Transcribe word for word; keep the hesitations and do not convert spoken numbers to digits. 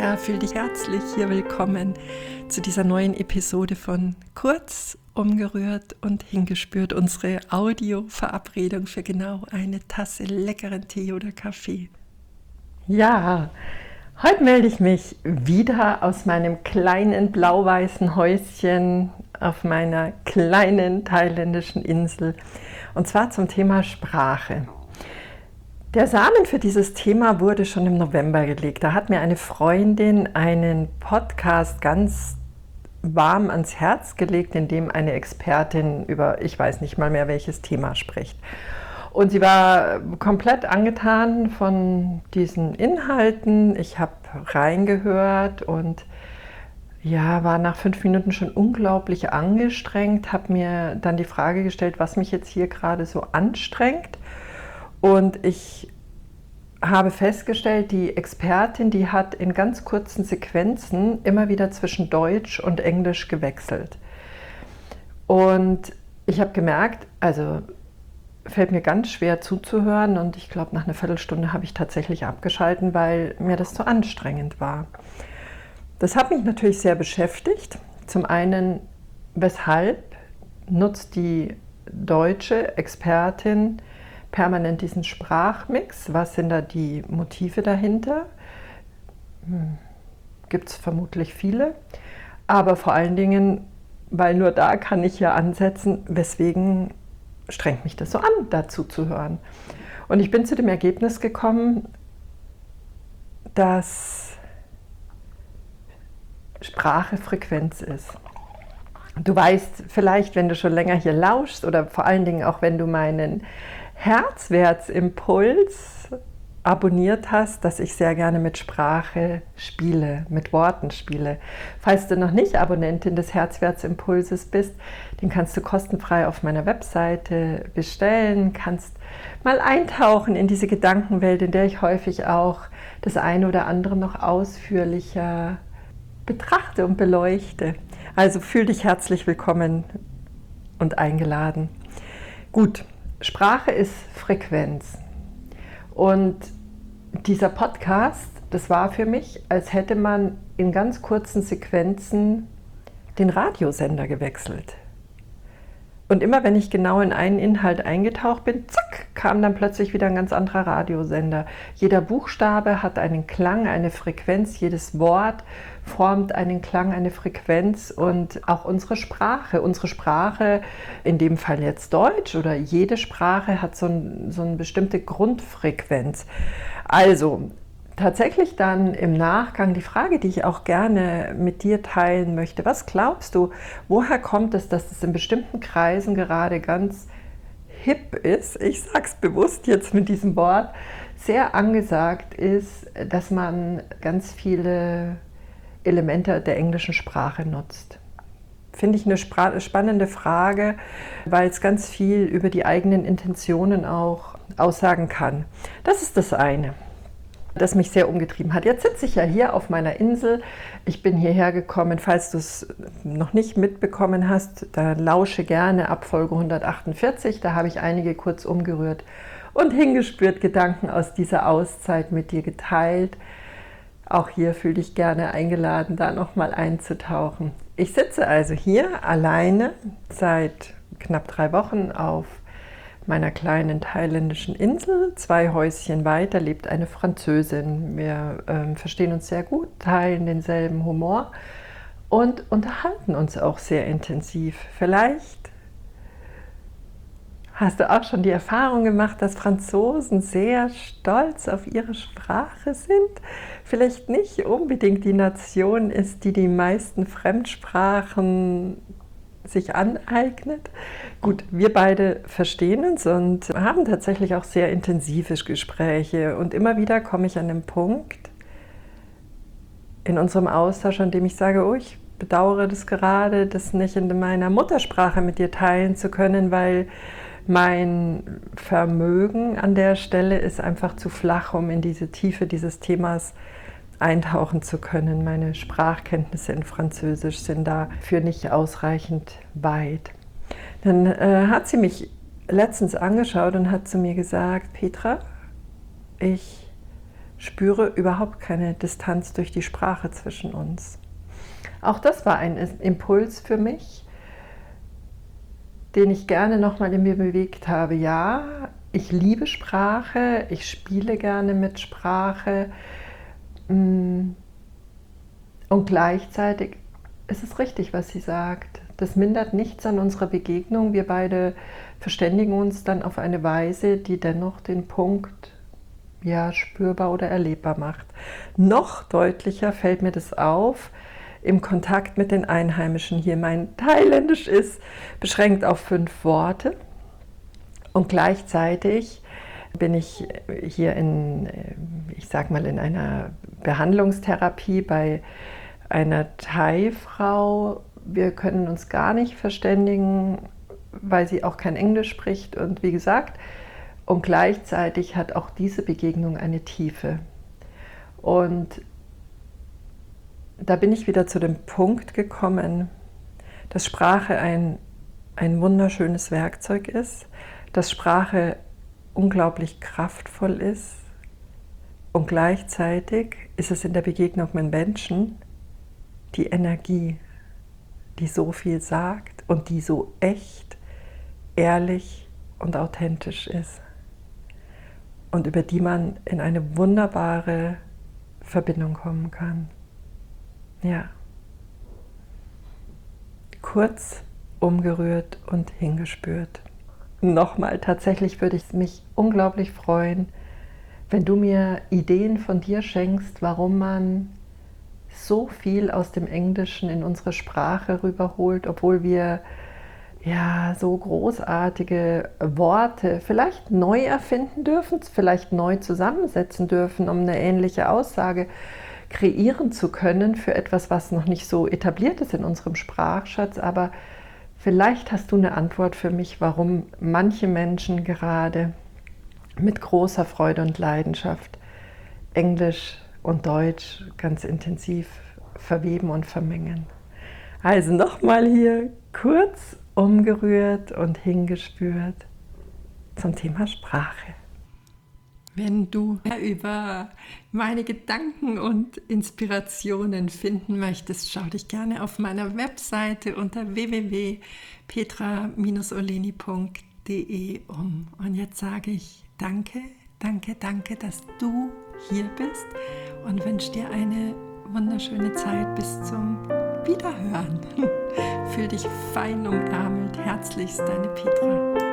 Ja, fühl dich herzlich hier willkommen zu dieser neuen Episode von Kurz, umgerührt und hingespürt. Unsere Audio-Verabredung für genau eine Tasse leckeren Tee oder Kaffee. Ja, heute melde ich mich wieder aus meinem kleinen blau-weißen Häuschen auf meiner kleinen thailändischen Insel. Und zwar zum Thema Sprache. Der Samen für dieses Thema wurde schon im November gelegt. Da hat mir eine Freundin einen Podcast ganz warm ans Herz gelegt, in dem eine Expertin über, ich weiß nicht mal mehr welches Thema spricht. Und sie war komplett angetan von diesen Inhalten. Ich habe reingehört und ja, war nach fünf Minuten schon unglaublich angestrengt, habe mir dann die Frage gestellt, was mich jetzt hier gerade so anstrengt. Und ich habe festgestellt, die Expertin, die hat in ganz kurzen Sequenzen immer wieder zwischen Deutsch und Englisch gewechselt. Und ich habe gemerkt, also fällt mir ganz schwer zuzuhören und ich glaube, nach einer Viertelstunde habe ich tatsächlich abgeschalten, weil mir das zu anstrengend war. Das hat mich natürlich sehr beschäftigt. Zum einen, weshalb nutzt die deutsche Expertin permanent diesen Sprachmix? Was sind da die Motive dahinter? Hm, gibt es vermutlich viele. Aber vor allen Dingen, weil nur da kann ich ja ansetzen, weswegen strengt mich das so an, dazu zu hören. Und ich bin zu dem Ergebnis gekommen, dass Sprache Frequenz ist. Du weißt vielleicht, wenn du schon länger hier lauschst oder vor allen Dingen auch, wenn du meinen Herzwertsimpuls abonniert hast, dass ich sehr gerne mit Sprache spiele, mit Worten spiele. Falls du noch nicht Abonnentin des Herzwertsimpulses bist, den kannst du kostenfrei auf meiner Webseite bestellen, kannst mal eintauchen in diese Gedankenwelt, in der ich häufig auch das eine oder andere noch ausführlicher betrachte und beleuchte. Also fühl dich herzlich willkommen und eingeladen. Gut. Sprache ist Frequenz und dieser Podcast, das war für mich, als hätte man in ganz kurzen Sequenzen den Radiosender gewechselt. Und immer wenn ich genau in einen Inhalt eingetaucht bin, zack, kam dann plötzlich wieder ein ganz anderer Radiosender. Jeder Buchstabe hat einen Klang, eine Frequenz, jedes Wort formt einen Klang, eine Frequenz und auch unsere Sprache. Unsere Sprache, in dem Fall jetzt Deutsch oder jede Sprache, hat so, ein, so eine bestimmte Grundfrequenz. Also tatsächlich dann im Nachgang die Frage, die ich auch gerne mit dir teilen möchte. Was glaubst du, woher kommt es, dass es in bestimmten Kreisen gerade ganz hip ist, ich sage es bewusst jetzt mit diesem Wort, sehr angesagt ist, dass man ganz viele Elemente der englischen Sprache nutzt? Finde ich eine spra- spannende Frage, weil es ganz viel über die eigenen Intentionen auch aussagen kann. Das ist das eine, das mich sehr umgetrieben hat. Jetzt sitze ich ja hier auf meiner Insel. Ich bin hierher gekommen, falls du es noch nicht mitbekommen hast, da lausche gerne ab Folge hundertachtundvierzig. Da habe ich einige kurz umgerührt und hingespürt Gedanken aus dieser Auszeit mit dir geteilt. Auch hier fühle dich gerne eingeladen, da nochmal einzutauchen. Ich sitze also hier alleine seit knapp drei Wochen auf meiner kleinen thailändischen Insel. Zwei Häuschen weiter lebt eine Französin. Wir ähm, verstehen uns sehr gut, teilen denselben Humor und unterhalten uns auch sehr intensiv. Vielleicht hast du auch schon die Erfahrung gemacht, dass Franzosen sehr stolz auf ihre Sprache sind? Vielleicht nicht unbedingt die Nation ist, die die meisten Fremdsprachen sich aneignet. Gut, wir beide verstehen uns und haben tatsächlich auch sehr intensive Gespräche. Und immer wieder komme ich an den Punkt in unserem Austausch, an dem ich sage, oh, ich bedauere das gerade, das nicht in meiner Muttersprache mit dir teilen zu können, weil mein Vermögen an der Stelle ist einfach zu flach, um in diese Tiefe dieses Themas eintauchen zu können. Meine Sprachkenntnisse in Französisch sind dafür nicht ausreichend weit. Dann äh, hat sie mich letztens angeschaut und hat zu mir gesagt, Petra, ich spüre überhaupt keine Distanz durch die Sprache zwischen uns. Auch das war ein Impuls für mich, den ich gerne nochmal in mir bewegt habe. Ja, ich liebe Sprache, ich spiele gerne mit Sprache und gleichzeitig ist es richtig, was sie sagt. Das mindert nichts an unserer Begegnung. Wir beide verständigen uns dann auf eine Weise, die dennoch den Punkt ja, spürbar oder erlebbar macht. Noch deutlicher fällt mir das auf im Kontakt mit den Einheimischen hier. Mein Thailändisch ist beschränkt auf fünf Worte und gleichzeitig bin ich hier in, ich sag mal, in einer Behandlungstherapie bei einer Thai-Frau. Wir können uns gar nicht verständigen, weil sie auch kein Englisch spricht und wie gesagt, und gleichzeitig hat auch diese Begegnung eine Tiefe. Und da bin ich wieder zu dem Punkt gekommen, dass Sprache ein, ein wunderschönes Werkzeug ist, dass Sprache unglaublich kraftvoll ist und gleichzeitig ist es in der Begegnung mit Menschen die Energie, die so viel sagt und die so echt, ehrlich und authentisch ist. Und über die man in eine wunderbare Verbindung kommen kann. Ja. Kurz, umgerührt und hingespürt. Nochmal, tatsächlich würde ich mich unglaublich freuen, wenn du mir Ideen von dir schenkst, warum man so viel aus dem Englischen in unsere Sprache rüberholt, obwohl wir ja, so großartige Worte vielleicht neu erfinden dürfen, vielleicht neu zusammensetzen dürfen, um eine ähnliche Aussage kreieren zu können für etwas, was noch nicht so etabliert ist in unserem Sprachschatz. Aber vielleicht hast du eine Antwort für mich, warum manche Menschen gerade mit großer Freude und Leidenschaft Englisch und Deutsch ganz intensiv verweben und vermengen. Also nochmal hier kurz umgerührt und hingespürt zum Thema Sprache. Wenn du mehr über meine Gedanken und Inspirationen finden möchtest, schau dich gerne auf meiner Webseite unter w w w punkt petra oleni punkt de um. Und jetzt sage ich danke, danke, danke, dass du hier bist und wünsche dir eine wunderschöne Zeit bis zum Wiederhören. Fühl dich fein umärmelt. Herzlichst, deine Petra.